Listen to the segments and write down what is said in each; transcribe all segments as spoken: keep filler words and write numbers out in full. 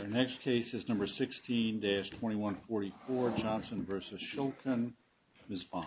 Our next case is number sixteen dash twenty-one forty-four, Johnson v. Shulkin. Miz Bond.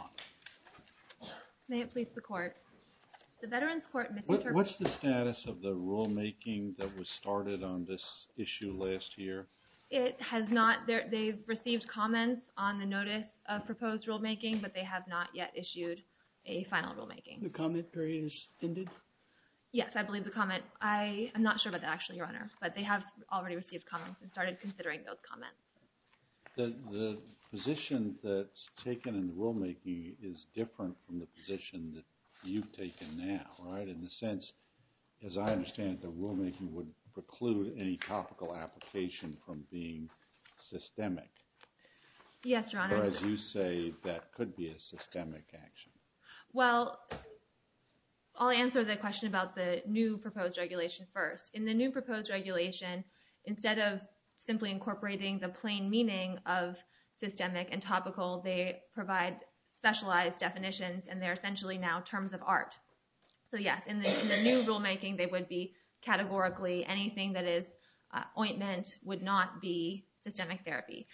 May it please the Court. The Veterans Court misinterpreted... What, what's the status of the rulemaking that was started on this issue last year? It has not... They've received comments on the notice of proposed rulemaking, but they have not yet issued a final rulemaking. The comment period is ended? Yes, I believe the comment... I am not sure about that, actually, Your Honor, but they have already received comments and started considering those comments. The, the position that's taken in the rulemaking is different from the position that you've taken now, right? In the sense, as I understand it, the rulemaking would preclude any topical application from being systemic. Yes, Your Honor. Whereas you say that could be a systemic action. Well, I'll answer the question about the new proposed regulation first. In the new proposed regulation, instead of simply incorporating the plain meaning of systemic and topical, they provide specialized definitions, and they're essentially now terms of art. So yes, in the, in the new rulemaking, they would be categorically anything that is uh, ointment would not be systemic therapy.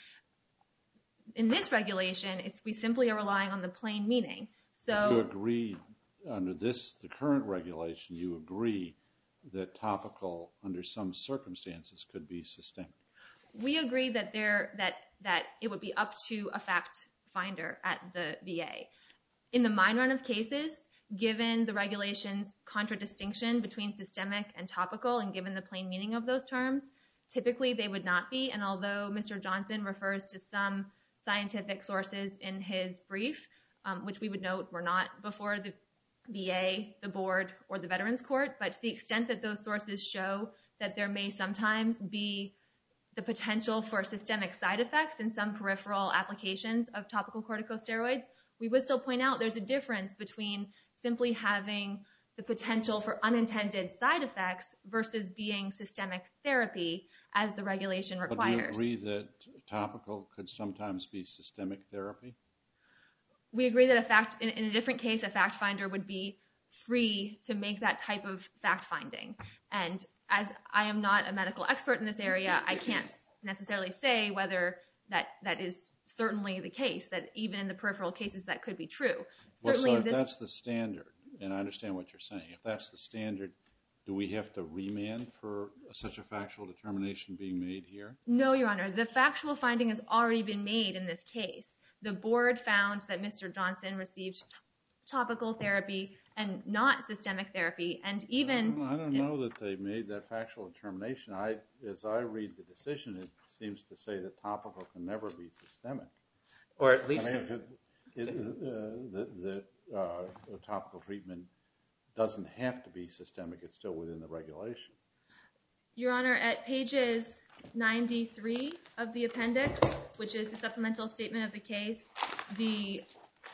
In this regulation, it's we simply are relying on the plain meaning. So you agree under this, the current regulation, you agree that topical under some circumstances could be systemic. We agree that there that that it would be up to a fact finder at the V A. In the mine run of cases, given the regulation's contradistinction between systemic and topical, and given the plain meaning of those terms, typically they would not be. And although Mister Johnson refers to some scientific sources in his brief, um, which we would note were not before the V A, the board, or the Veterans Court, but to the extent that those sources show that there may sometimes be the potential for systemic side effects in some peripheral applications of topical corticosteroids, we would still point out there's a difference between simply having the potential for unintended side effects versus being systemic therapy as the regulation requires. But do you agree that topical could sometimes be systemic therapy? We agree that a fact, in, in a different case, a fact finder would be free to make that type of fact finding. And as I am not a medical expert in this area, I can't necessarily say whether that, that is certainly the case, that even in the peripheral cases that could be true. Well, Certainly so if this, that's the standard, and I understand what you're saying, if that's the standard, do we have to remand for such a factual determination being made here? No, Your Honor. The factual finding has already been made in this case. The board found that Mister Johnson received t- topical therapy and not systemic therapy, and even... I don't, I don't know that they made that factual determination. I, as I read the decision, it seems to say that topical can never be systemic. Or at least... I mean, if it, it, uh, the, the uh, topical treatment doesn't have to be systemic, it's still within the regulation. Your Honor, at pages ninety-three of the appendix, which is the supplemental statement of the case, the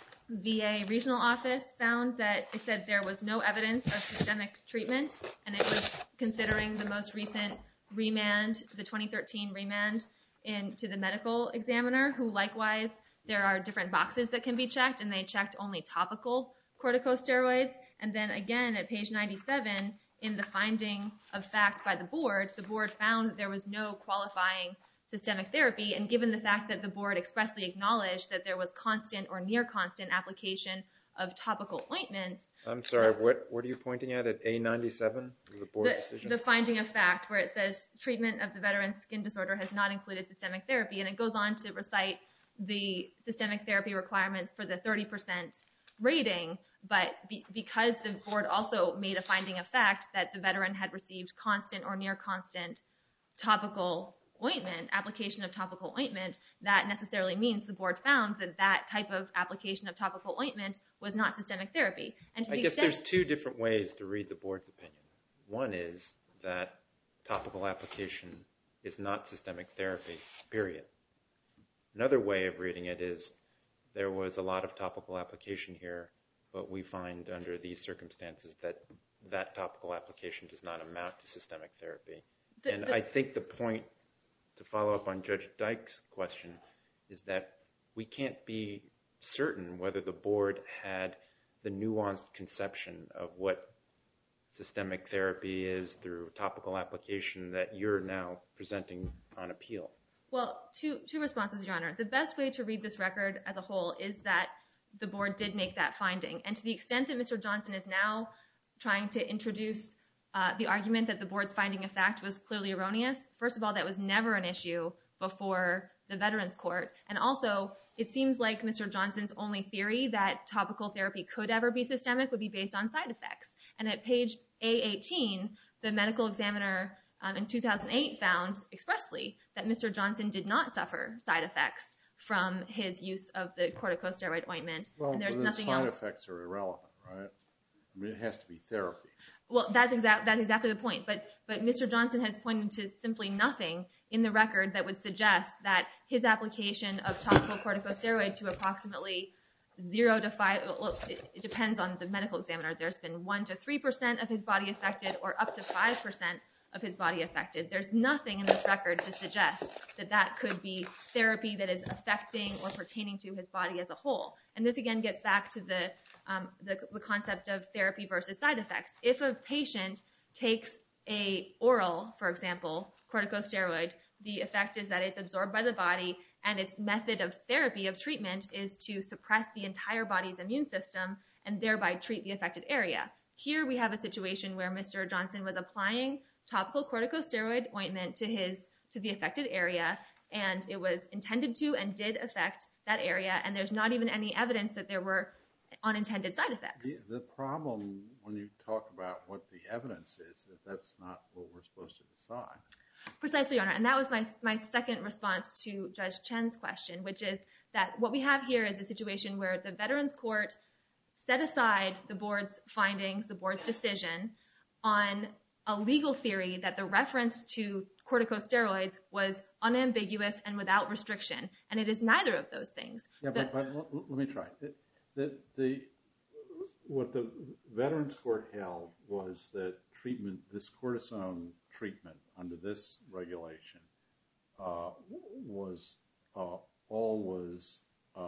V A regional office found that it said there was no evidence of systemic treatment, and it was considering the most recent remand, the twenty thirteen remand, in, to the medical examiner, who likewise, there are different boxes that can be checked, and they checked only topical corticosteroids. And then again, at page ninety-seven, in the finding of fact by the board, the board found that there was no qualifying systemic therapy, and given the fact that the board expressly acknowledged that there was constant or near constant application of topical ointments. I'm sorry, what, what are you pointing at, at A ninety-seven, the board the, decision? The finding of fact, where it says treatment of the veteran's skin disorder has not included systemic therapy, and it goes on to recite the systemic therapy requirements for the thirty percent rating, but be, because the board also made a finding of fact that the veteran had received constant or near constant topical ointment, application of topical ointment, that necessarily means the board found that that type of application of topical ointment was not systemic therapy. And to I the guess extent, there's two different ways to read the board's opinion. One is that topical application is not systemic therapy, period. Another way of reading it is there was a lot of topical application here, but we find under these circumstances that that topical application does not amount to systemic therapy. The, and the, I think the point, to follow up on Judge Dyke's question, is that we can't be certain whether the board had the nuanced conception of what systemic therapy is through topical application that you're now presenting on appeal? Well, two two responses, Your Honor. The best way to read this record as a whole is that the board did make that finding. And to the extent that Mister Johnson is now trying to introduce uh, the argument that the board's finding of fact was clearly erroneous, first of all, that was never an issue before the Veterans Court. And also, it seems like Mister Johnson's only theory that topical therapy could ever be systemic would be based on side effects. And at page A eighteen, the medical examiner um, in two thousand eight found expressly that Mister Johnson did not suffer side effects from his use of the corticosteroid ointment. Well, and there's the nothing side else. effects are irrelevant, right? I mean, it has to be therapy. Well, that's, exact, that's exactly the point. But, but Mister Johnson has pointed to simply nothing in the record that would suggest that his application of topical corticosteroid to approximately zero to five, well, it, it depends on the medical examiner. There's been one to three percent of his body affected or up to five percent of his body affected. There's nothing in this record to suggest that that could be therapy that is affecting or pertaining to his body as a whole. And this again gets back to the, um, the, the concept of therapy versus side effects. If a patient takes a oral, for example, corticosteroid, the effect is that it's absorbed by the body, and its method of therapy, of treatment, is to suppress the entire body's immune system and thereby treat the affected area. Here we have a situation where Mister Johnson was applying topical corticosteroid ointment to his to the affected area, and it was intended to and did affect that area, and there's not even any evidence that there were unintended side effects. The, the problem when you talk about what the evidence is, that that's not what we're supposed to decide. Precisely, Your Honor, and that was my my second response to Judge Chen's question, which is that what we have here is a situation where the Veterans Court set aside the board's findings, the board's decision, on a legal theory that the reference to corticosteroids was unambiguous and without restriction, and it is neither of those things. Yeah, The- but, but let me try. The, the, the, what the Veterans Court held was that treatment, this cortisone treatment under this regulation, uh, was uh, always uh,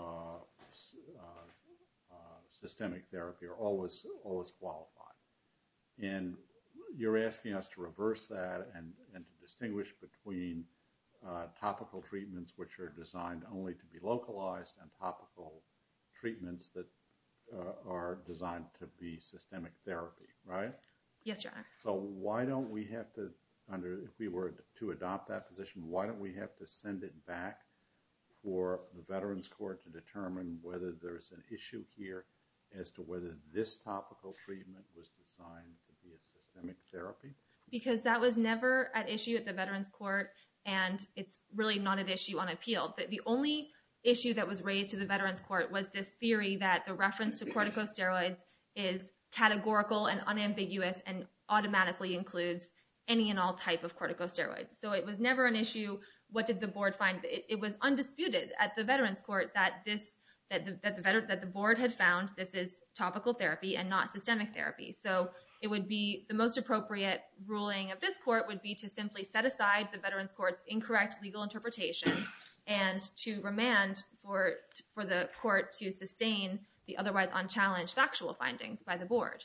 uh, uh, systemic therapy, or always always qualified. And you're asking us to reverse that and, and to distinguish between uh, topical treatments, which are designed only to be localized, and topical treatments that uh, are designed to be systemic therapy, right? Yes, Your Honor. So why don't we have to, under if we were to adopt that position, why don't we have to send it back for the Veterans Court to determine whether there's an issue here as to whether this topical treatment was designed to be a systemic therapy? Because that was never at issue at the Veterans Court, and it's really not at issue on appeal. The, the only issue that was raised to the Veterans Court was this theory that the reference to corticosteroids is categorical and unambiguous and automatically includes any and all type of corticosteroids. So it was never an issue. What did the board find? It, it was undisputed at the Veterans Court that this that the that the, veter, that the board had found this is topical therapy and not systemic therapy. So it would be the most appropriate ruling of this court would be to simply set aside the Veterans Court's incorrect legal interpretation and to remand for for the court to sustain the otherwise unchallenged factual findings by the board.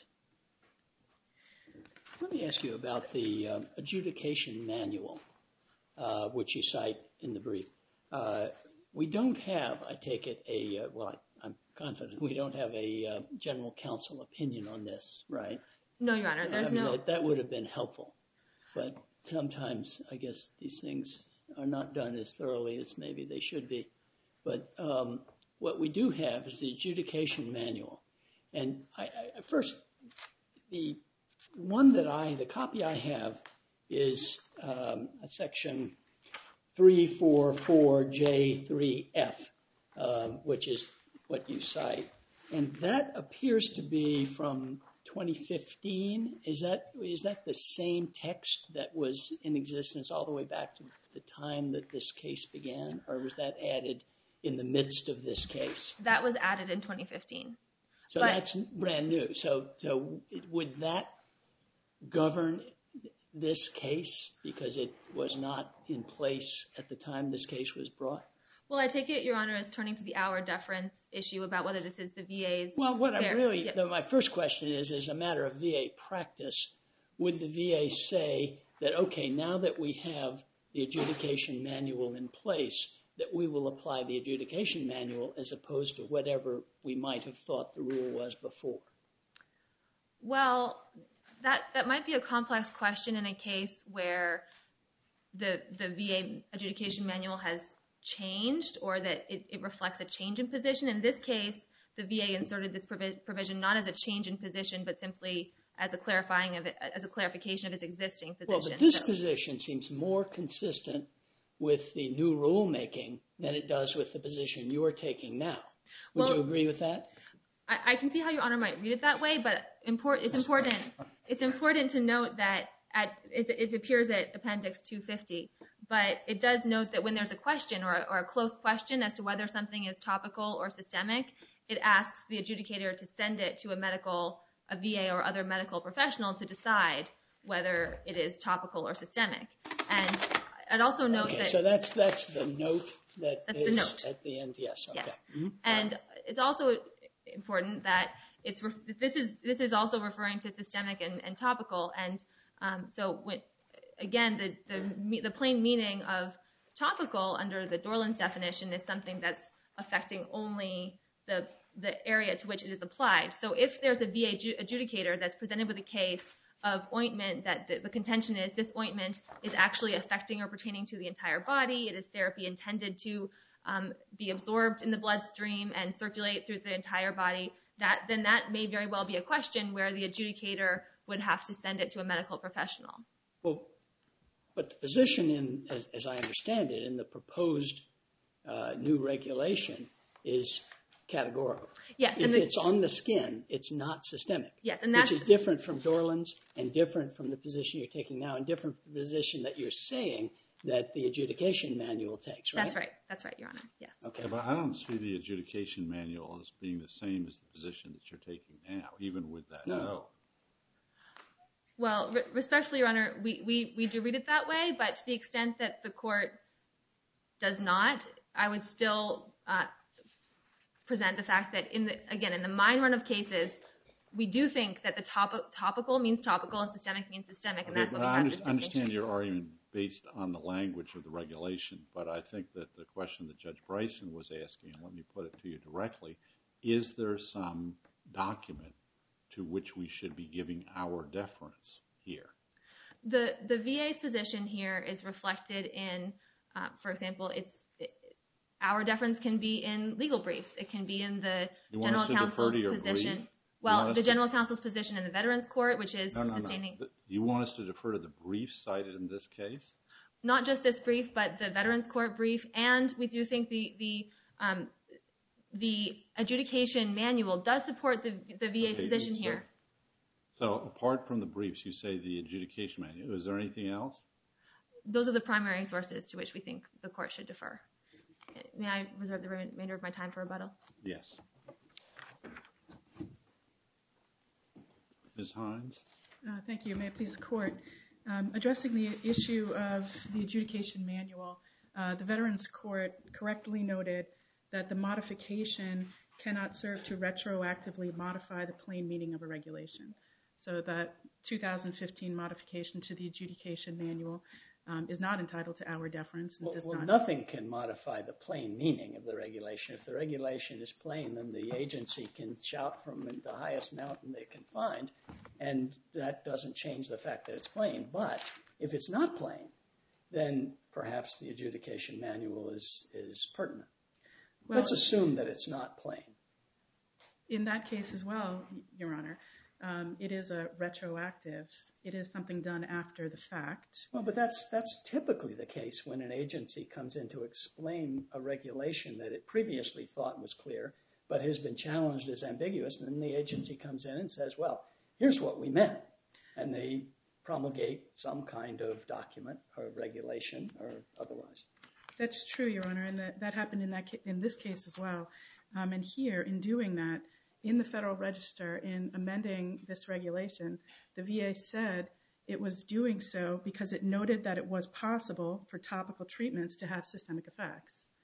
Let me ask you about the uh, adjudication manual, uh, which you cite in the brief. Uh, we don't have, I take it, a, uh, well, I, I'm confident we don't have a uh, general counsel opinion on this, right? No, Your Honor, there's I mean, no... That, that would have been helpful. But sometimes, I guess, these things are not done as thoroughly as maybe they should be. But um, what we do have is the adjudication manual. And I, I, first, the one that I, the copy I have is um, a section three forty-four J three F, uh, which is what you cite. And that appears to be from twenty fifteen. Is that is that the same text that was in existence all the way back to the time that this case began? Or was that added in the midst of this case? That was added in twenty fifteen. So but, that's brand new. So so would that govern this case because it was not in place at the time this case was brought? Well, I take it, Your Honor, is turning to the hour deference issue about whether this is the V A's... Well, what I really... Yeah. The, my first question is, as a matter of V A practice, would the V A say that, okay, now that we have the adjudication manual in place, that we will apply the adjudication manual as opposed to whatever we might have thought the rule was before? Well, that that might be a complex question in a case where the the V A adjudication manual has changed or that it, it reflects a change in position. In this case, the V A inserted this provi- provision not as a change in position, but simply as a clarifying of it, as a clarification of its existing position. Well, but this so, position seems more consistent with the new rulemaking than it does with the position you're taking now. Would Well, you agree with that? I, I can see how Your Honor might read it that way, but import, it's important. It's important to note that at it, it appears at Appendix two fifty, but it does note that when there's a question or, or a close question as to whether something is topical or systemic, it asks the adjudicator to send it to a medical, a V A or other medical professional to decide whether it is topical or systemic. And I'd also note okay, that... so that's that's the note that That's is the note. at the end. Yes. Okay. Yes. Mhm. And it's also important that it's ref- this is this is also referring to systemic and, and topical. And um, so when, again, the, the the plain meaning of topical under the Dorland's definition is something that's affecting only the the area to which it is applied. So if there's a V A adju- adjudicator that's presented with a case of ointment that the, the contention is this ointment is actually affecting or pertaining to the entire body, it is therapy intended to um, be absorbed in the bloodstream and circulate through the entire body, that then that may very well be a question where the adjudicator would have to send it to a medical professional. Well, but the position in, as, as I understand it, in the proposed uh, new regulation is categorical. Yes, If and the, it's on the skin, it's not systemic. yes, and Which that's is different from Dorland's and different from the position you're taking now and different from the position that you're saying that the adjudication manual takes, right? that's right. That's right, Your Honor. Yes. Okay. Yeah, but I don't see the adjudication manual as being the same as the position that you're taking now, even with that No. note. Well, re- respectfully, Your Honor, we, we, we do read it that way, but to the extent that the court does not, I would still uh, present the fact that, in the again, in the mine run of cases, we do think that the top- topical means topical and systemic means systemic, and Okay, that's what but we I have under- this understand distinction. your argument based on the language of the regulation, but I think that the question that Judge Bryson was asking, and let me put it to you directly, is there some document to which we should be giving our deference here? The the V A's position here is reflected in, uh, for example, it's it, our deference can be in legal briefs. It can be in the You want general us to defer counsel's to your position. brief? Well, want us the to- general counsel's position in the Veterans Court, which is No, no, sustaining no. You want us to defer to the brief cited in this case? not just this brief, but the Veterans Court brief, and we do think the the um, the adjudication manual does support the the V A's Okay, position so- here. So apart from the briefs, you say the adjudication manual. Is there anything else? Those are the primary sources to which we think the court should defer. May I reserve the remainder of my time for rebuttal? Yes. Miz Hines? Uh, thank you. May it please the court. Um, addressing the issue of the adjudication manual, uh, the Veterans Court correctly noted that the modification cannot serve to retroactively modify the plain meaning of a regulation. So that two thousand fifteen modification to the adjudication manual um, is not entitled to our deference and Well, does well, not. nothing can modify the plain meaning of the regulation. If the regulation is plain, then the agency can shout from the highest mountain they can find, and that doesn't change the fact that it's plain. But if it's not plain, then perhaps the adjudication manual is, is pertinent. Well, Let's assume that it's not plain. in that case as well, Your Honor, um, it is a retroactive. It is something done after the fact. Well, but that's that's typically the case when an agency comes in to explain a regulation that it previously thought was clear, but has been challenged as ambiguous, and then the agency comes in and says, well, here's what we meant. And they promulgate some kind of document or regulation or otherwise. That's true, Your Honor, and that, that happened in that ca- in this case as well. Um, and here, in doing that, in the Federal Register, in amending this regulation, the V A said it was doing so because it noted that it was possible for topical treatments to have systemic effects.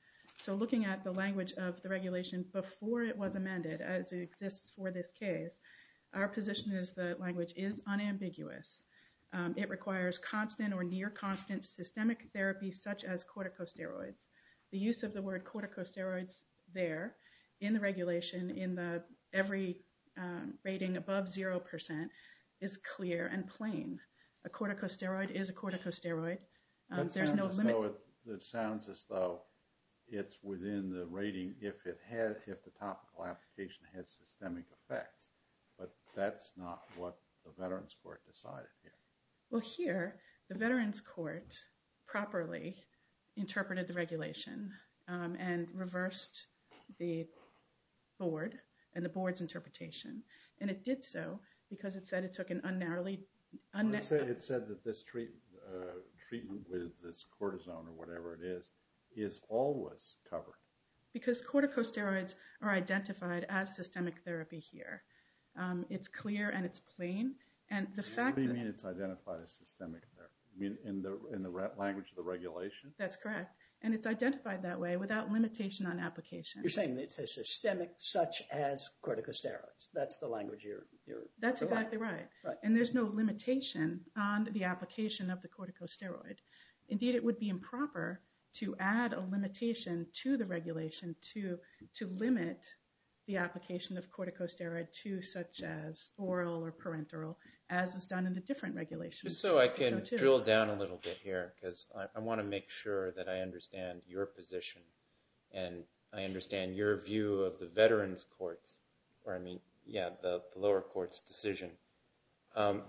So looking at the language of the regulation before it was amended, as it exists for this case, our position is the language is unambiguous. Um, it requires constant or near constant systemic therapy such as corticosteroids. The use of the word corticosteroids there in the regulation, in the every um, rating above zero percent, is clear and plain. A corticosteroid is a corticosteroid. Um, there's no limit. It, it sounds as though it's within the rating if it has, if the topical application has systemic effects, but that's not what the Veterans Court decided here. Well, here the Veterans Court properly interpreted the regulation um, and reversed the board and the board's interpretation, and it did so because it said it took an unnarrowly. Unna- well, it, said, it said that this treat, uh, treatment with this cortisone or whatever it is is always covered. Because corticosteroids are identified as systemic therapy here. Um, it's clear and it's plain. And the fact What do you that, mean it's identified as systemic therapy? You mean in the in the re- language of the regulation? That's correct. And it's identified that way without limitation on application. You're saying that it's a systemic such as corticosteroids. That's the language you're... you're That's providing. exactly right. Right. And there's no limitation on the application of the corticosteroid. Indeed, it would be improper to add a limitation to the regulation to to limit the application of corticosteroid to such as oral or parenteral, as is done in the different regulations. Just so I can six oh two. drill down a little bit here, because I, I want to make sure that I understand your position and I understand your view of the Veterans Court's, or I mean, yeah, the, the lower court's decision. Um,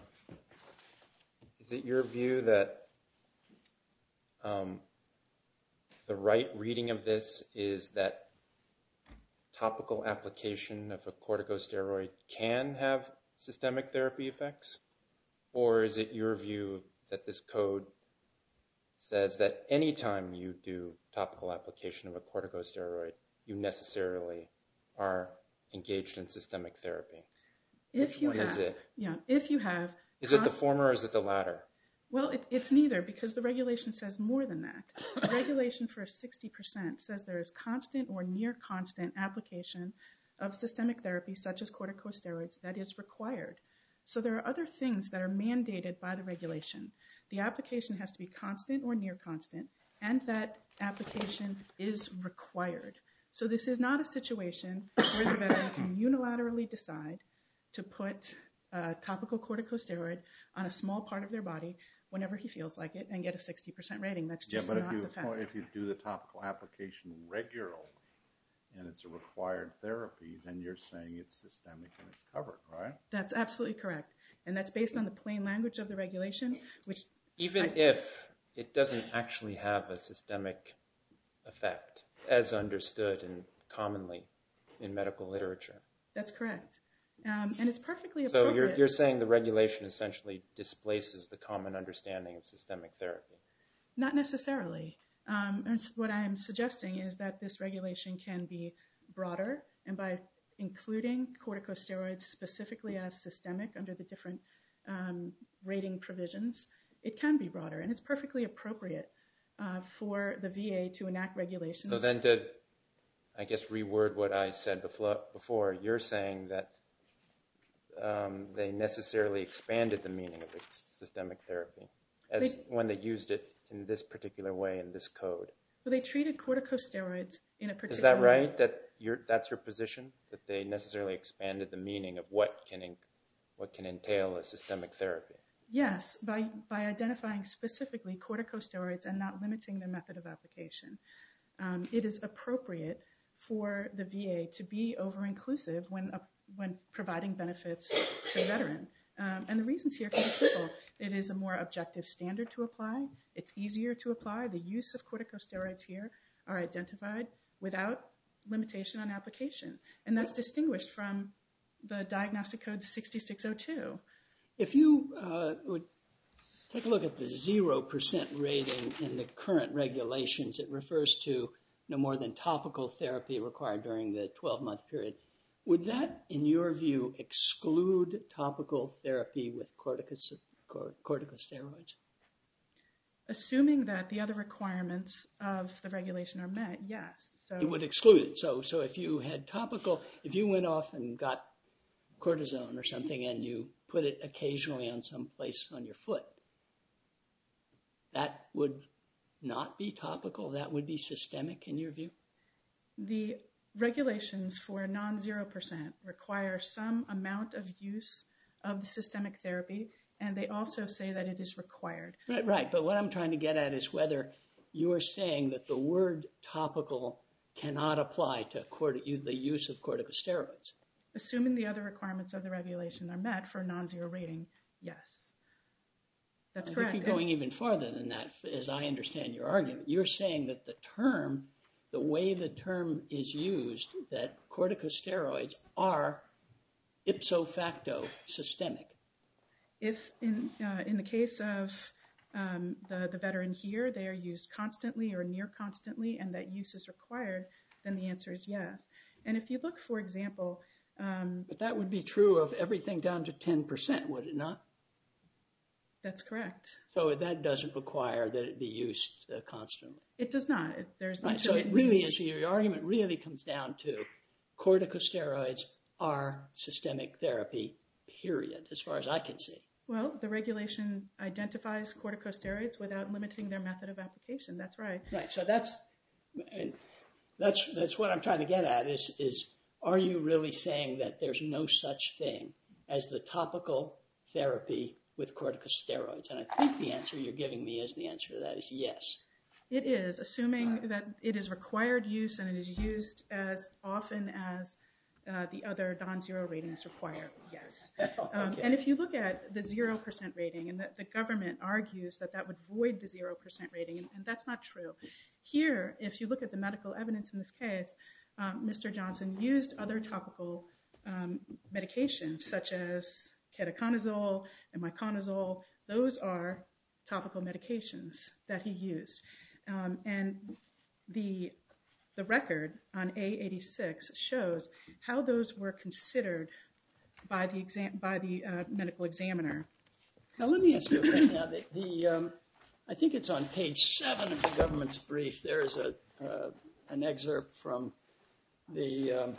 is it your view that um, the right reading of this is that topical application of a corticosteroid can have systemic therapy effects? Or is it your view that this code says that anytime you do topical application of a corticosteroid, you necessarily are engaged in systemic therapy? If Which you one have, is it? Yeah, if you have... Is it the former or is it the latter? Well, it, it's neither, because the regulation says more than that. The regulation for sixty percent says there is constant or near constant application of systemic therapy, such as corticosteroids, that is required. So there are other things that are mandated by the regulation. The application has to be constant or near constant, and that application is required. So this is not a situation where the veteran can unilaterally decide to put a topical corticosteroid on a small part of their body whenever he feels like it and get a sixty percent rating. That's just yeah, but not if you, the fact. if you do the topical application regularly and it's a required therapy, then you're saying it's systemic and it's covered, right? That's absolutely correct. And that's based on the plain language of the regulation, which... Even I, if it doesn't actually have a systemic effect, as understood and commonly in medical literature. That's correct. Um, and it's perfectly So appropriate. you're, you're saying the regulation essentially displaces the common understanding of systemic therapy? Not necessarily. Um, and what I'm suggesting is that this regulation can be broader, and by including corticosteroids specifically as systemic under the different um, rating provisions, it can be broader, and it's perfectly appropriate uh, for the V A to enact regulations. So then to, I guess, reword what I said before, before you're saying that um, they necessarily expanded the meaning of systemic therapy as They- when they used it in this particular way in this code. Well, they treated corticosteroids in a particular Is that way. right? That you're, that's your position? That they necessarily expanded the meaning of what can in, what can entail a systemic therapy? Yes, by, by identifying specifically corticosteroids and not limiting their method of application. Um, it is appropriate for the V A to be over-inclusive when, uh, when providing benefits to the veteran. Um, and the reasons here can be simple. It is a more objective standard to apply. It's easier to apply. The use of corticosteroids here are identified without limitation on application. And that's distinguished from the Diagnostic Code sixty-six oh two. If you uh, would take a look at the zero percent rating in the current regulations, it refers to no more than topical therapy required during the twelve-month period. Would that, in your view, exclude topical therapy with corticos- corticosteroids? Assuming that the other requirements of the regulation are met, yes. So it would exclude it. So, so if you had topical, if you went off and got cortisone or something and you put it occasionally on some place on your foot, that would not be topical? That would be systemic in your view? The regulations for non-zero percent require some amount of use of the systemic therapy, and they also say that it is required. Right, right. But what I'm trying to get at is whether you are saying that the word topical cannot apply to corti- the use of corticosteroids. Assuming the other requirements of the regulation are met for a non-zero rating, yes. That's I correct. think you're going even farther than that, as I understand your argument. You're saying that the term, the way the term is used, that corticosteroids are ipso facto systemic. If in uh, in the case of um, the, the veteran here, they are used constantly or near constantly, and that use is required, then the answer is yes. And if you look, for example... Um, but that would be true of everything down to ten percent, would it not? That's correct. So that doesn't require that it be used uh, constantly. It does not. It, there's right. So it really is, your argument really comes down to corticosteroids are systemic therapy, period, as far as I can see. Well, the regulation identifies corticosteroids without limiting their method of application. That's right. Right. So that's that's that's what I'm trying to get at is is are you really saying that there's no such thing as the topical therapy with corticosteroids? And I think the answer you're giving me as the answer to that is yes. It is, assuming that it is required use and it is used as often as uh, the other non-zero ratings require, yes. Okay. Um, and if you look at the zero percent rating, and the, the government argues that that would void the zero percent rating, and, and that's not true. Here, if you look at the medical evidence in this case, um, Mister Johnson used other topical um, medications such as ketoconazole and miconazole. Those are topical medications that he used. Um, and the the record on A eighty-six shows how those were considered by the exam by the uh, medical examiner. Now let me ask you a question. Now, the, the um, I think it's on page seven of the government's brief. There is a uh, an excerpt from the. Um,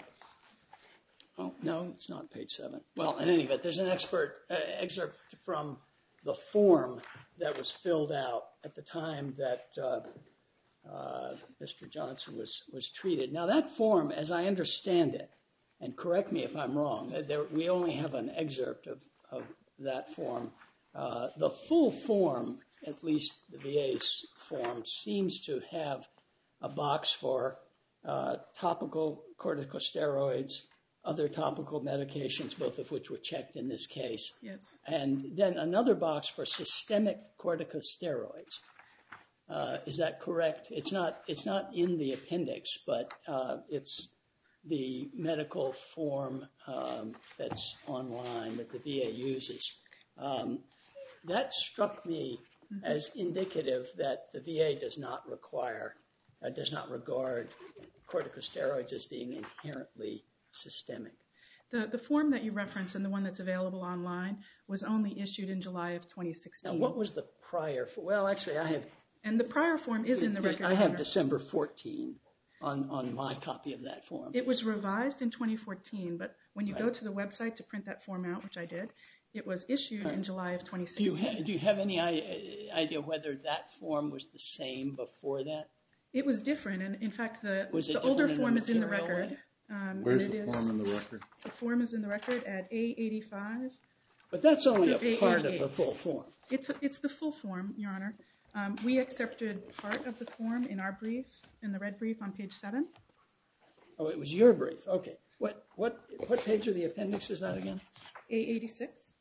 oh no, it's not page seven. Well, in any event, there's an expert uh, excerpt from the form that was filled out at the time that uh, uh, Mister Johnson was, was treated. Now that form, as I understand it, and correct me if I'm wrong, there, we only have an excerpt of, of that form. Uh, the full form, at least the V A's form, seems to have a box for uh, topical corticosteroids, other topical medications, both of which were checked in this case. Yes. And then another box for systemic corticosteroids. Uh, is that correct? It's not, it's not in the appendix, but uh, it's the medical form um, that's online that the V A uses. Um, that struck me mm-hmm. as indicative that the V A does not require, uh, does not regard corticosteroids as being inherently systemic. The the form that you referenced and the one that's available online was only issued in July of twenty sixteen. Now, what was the prior? Well, actually, I have. And the prior form is in the record. I have December fourteenth on, on my copy of that form. It was revised in twenty fourteen, but when you right. go to the website to print that form out, which I did, it was issued right. in July of twenty sixteen. Do you, ha- do you have any idea whether that form was the same before that? It was different, and in fact, the, was the older form is in the record. Way? Um, Where's and the it form is, in the record? The form is in the record at A eighty-five. But that's only a A part of the full form. It's a, it's the full form, Your Honor. Um, we accepted part of the form in our brief, in the red brief on page seven. Oh, it was your brief. Okay. What what what page of the appendix is that again? A eighty-six.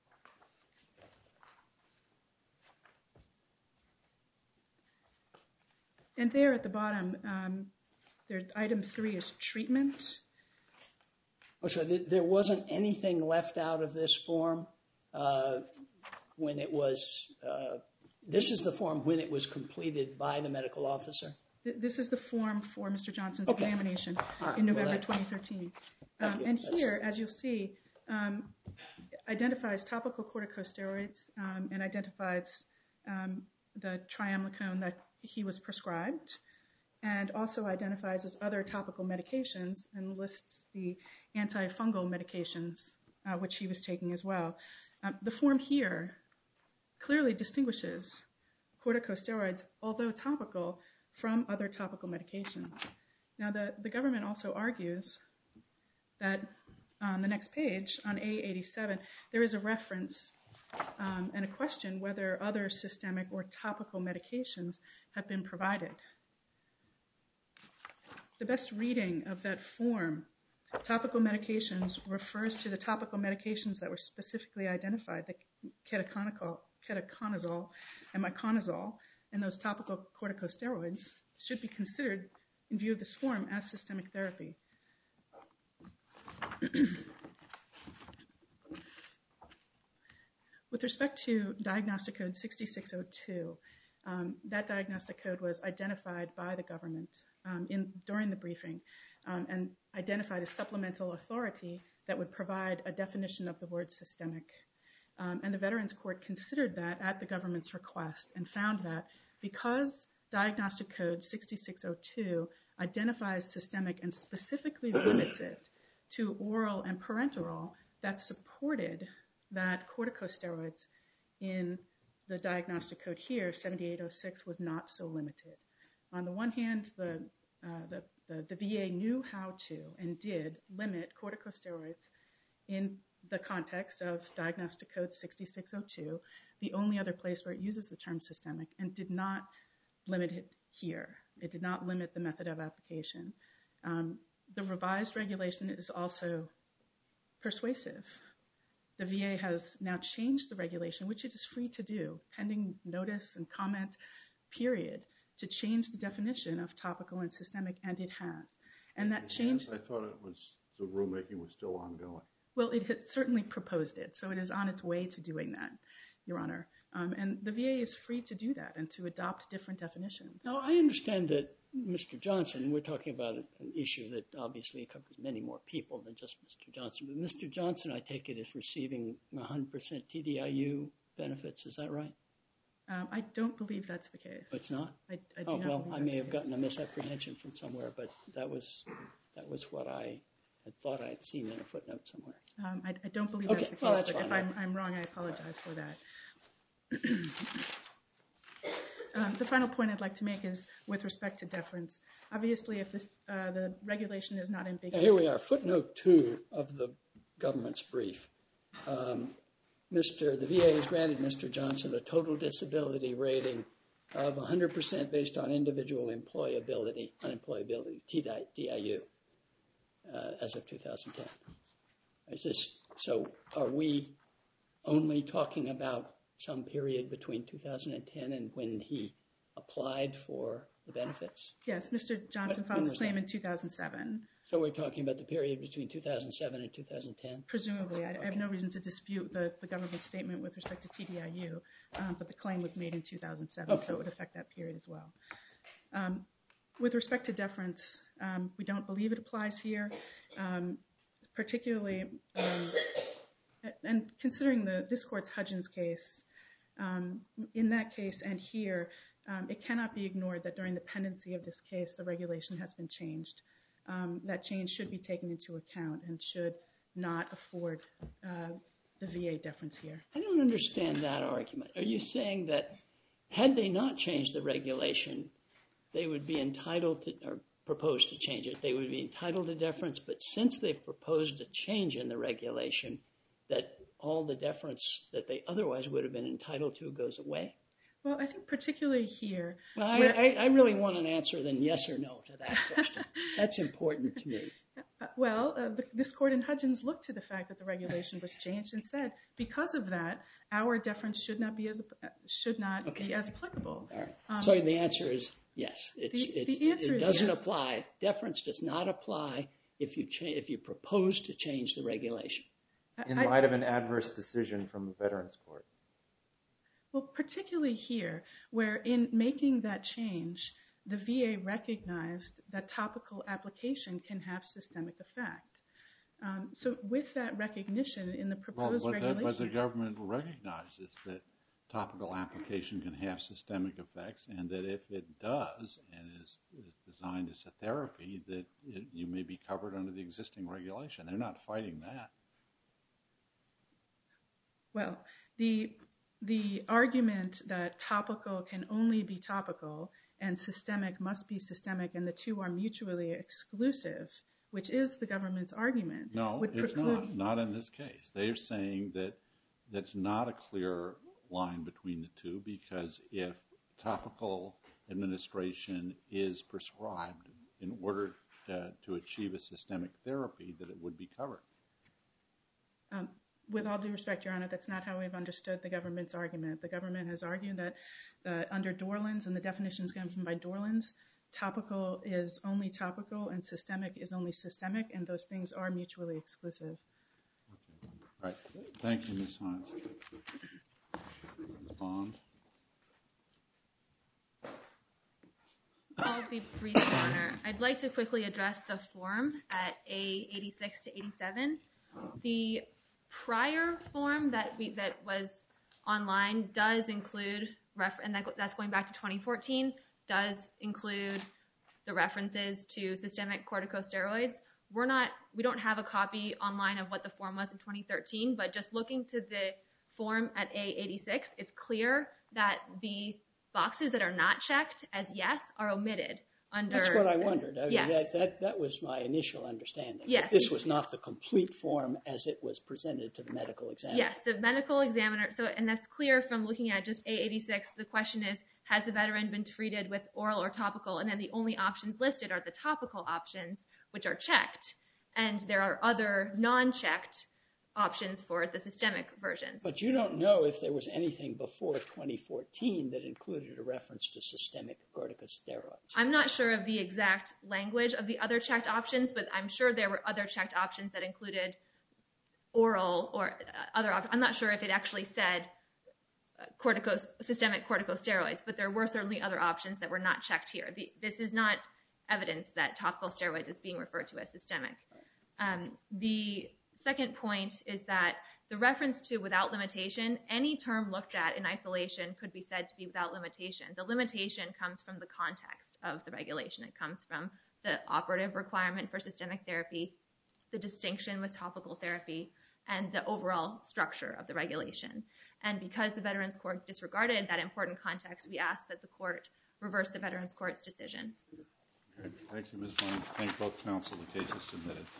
And there at the bottom, um, there, item three is treatment. Oh, so th- there wasn't anything left out of this form uh, when it was. Uh, this is the form when it was completed by the medical officer. Th- this is the form for Mister Johnson's okay. examination right. in November well, that, twenty thirteen. Um, and That's... here, as you'll see, um, identifies topical corticosteroids um, and identifies um, the triamlacone that he was prescribed, and also identifies as other topical medications and lists the antifungal medications uh, which he was taking as well. Um, the form here clearly distinguishes corticosteroids, although topical, from other topical medications. Now, the, the government also argues that on the next page, on A eighty-seven, there is a reference um, and a question whether other systemic or topical medications have been provided. The best reading of that form, topical medications, refers to the topical medications that were specifically identified, the ketoconazole, ketoconazole and miconazole, and those topical corticosteroids should be considered in view of this form as systemic therapy. With respect to diagnostic code sixty-six oh two, um, that diagnostic code was identified by the government um, in, during the briefing um, and identified a supplemental authority that would provide a definition of the word systemic. Um, and the Veterans Court considered that at the government's request and found that because diagnostic code sixty-six oh two identifies systemic and specifically limits it to oral and parenteral, that supported that corticosteroids in the diagnostic code here, seventy-eight oh six, was not so limited. On the one hand, the, uh, the, the, the V A knew how to and did limit corticosteroids in the context of diagnostic code sixty-six oh two, the only other place where it uses the term systemic, and did not limit it here. It did not limit the method of application. Um, the revised regulation is also persuasive. The V A has now changed the regulation, which it is free to do, pending notice and comment period, to change the definition of topical and systemic, and it has. And that change... I thought it was, the rulemaking was still ongoing. Well, it had certainly proposed it, so it is on its way to doing that, Your Honor. Um, and the V A is free to do that and to adopt different definitions. Now, I understand that Mister Johnson, we're talking about an issue that obviously covers many more people than just Mister Johnson, but Mister Johnson, I take it, is receiving one hundred percent T D I U benefits. Is that right? Um, I don't believe that's the case. It's not? I, I do oh, not well, believe I that's may the have case. gotten a misapprehension from somewhere, but that was that was what I had thought I had seen in a footnote somewhere. Um, I, I don't believe Okay, that's the case, well, that's but fine. if I'm, I'm wrong, I apologize for that. Um, the final point I'd like to make is with respect to deference. Obviously, if this, uh, the regulation is not ambiguous... Now, here we are, footnote two of the government's brief. Um, Mister The V A has granted Mister Johnson a total disability rating of one hundred percent based on individual employability, unemployability, T D I U, uh, as of two thousand ten. Is this, so are we only talking about some period between two thousand ten and when he applied for the benefits? Yes, Mister Johnson What- filed when his was claim that? in two thousand seven. So we're talking about the period between two thousand seven and two thousand ten? Presumably, I, I have Okay. no reason to dispute the, the government statement with respect to T D I U, um, but the claim was made in two thousand seven, Okay. so it would affect that period as well. Um, with respect to deference, um, we don't believe it applies here, um, particularly, um, and considering the, this court's Hudgens case, um, in that case and here, um, it cannot be ignored that during the pendency of this case, the regulation has been changed. Um, that change should be taken into account and should not afford uh, the V A deference here. I don't understand that argument. Are you saying that had they not changed the regulation, they would be entitled to, or proposed to change it, they would be entitled to deference, but since they've proposed a change in the regulation, that all the deference that they otherwise would have been entitled to goes away? Well, I think particularly here... Well, I, I, I really want an answer than yes or no to that question. That's important to me. Uh, well, uh, the, this court in Hudgens looked to the fact that the regulation was changed and said, because of that, our deference should not be as uh, should not Okay. be as applicable. All right. Um, so the answer is yes. It's, the- it's, the answer it is doesn't yes. apply. Deference does not apply if you cha- if you propose to change the regulation. In I- light of an adverse decision from the Veterans Court. Well, particularly here, where in making that change, the V A recognized that topical application can have systemic effect. Um, so with that recognition in the Well, proposed but, that, regulation... but the government recognizes that topical application can have systemic effects, and that if it does and is, is designed as a therapy, that it, you may be covered under the existing regulation. They're not fighting that. Well, the the argument that topical can only be topical and systemic must be systemic, and the two are mutually exclusive, which is the government's argument. No, would it's preclude... not. Not in this case. They're saying that that's not a clear line between the two, because if topical administration is prescribed in order to, to achieve a systemic therapy, that it would be covered. Um, with all due respect, Your Honor, that's not how we've understood the government's argument. The government has argued that uh, under Dorland's, and the definitions given by Dorland's, topical is only topical and systemic is only systemic, and those things are mutually exclusive. Okay. All right. Thank you, Miz Hines. Miz Bond. I'll be brief, Your Honor. I'd like to quickly address the form at A eighty-six to eighty-seven. The prior form that we that was online does include, ref and that, that's going back to twenty fourteen, does include the references to systemic corticosteroids. We're not, we don't have a copy online of what the form was in twenty thirteen, but just looking to the form at A eighty-six, it's clear that the boxes that are not checked as yes are omitted under... That's what I wondered. I mean, yes. that, that, that was my initial understanding. Yes. This was not the complete form as it was presented to the medical examiner. Yes, the medical examiner, so, and that's clear from looking at just A eighty-six. The question is, has the veteran been treated with oral or topical? And then the only options listed are the topical options, which are checked. And there are other non-checked options for the systemic versions. But you don't know if there was anything before twenty fourteen that included a reference to systemic corticosteroids. I'm not sure of the exact language of the other checked options, but I'm sure there were other checked options that included oral or other options. I'm not sure if it actually said corticos, systemic corticosteroids, but there were certainly other options that were not checked here. The, this is not evidence that topical steroids is being referred to as systemic. Um, the second point is that the reference to without limitation, any term looked at in isolation could be said to be without limitation. The limitation comes from the context of the regulation. It comes from the operative requirement for systemic therapy, the distinction with topical therapy, and the overall structure of the regulation. And because the Veterans Court disregarded that important context, we ask that the court reverse the Veterans Court's decision. Okay. Thank you, Miz Lane. Thank both counsel. The case is submitted.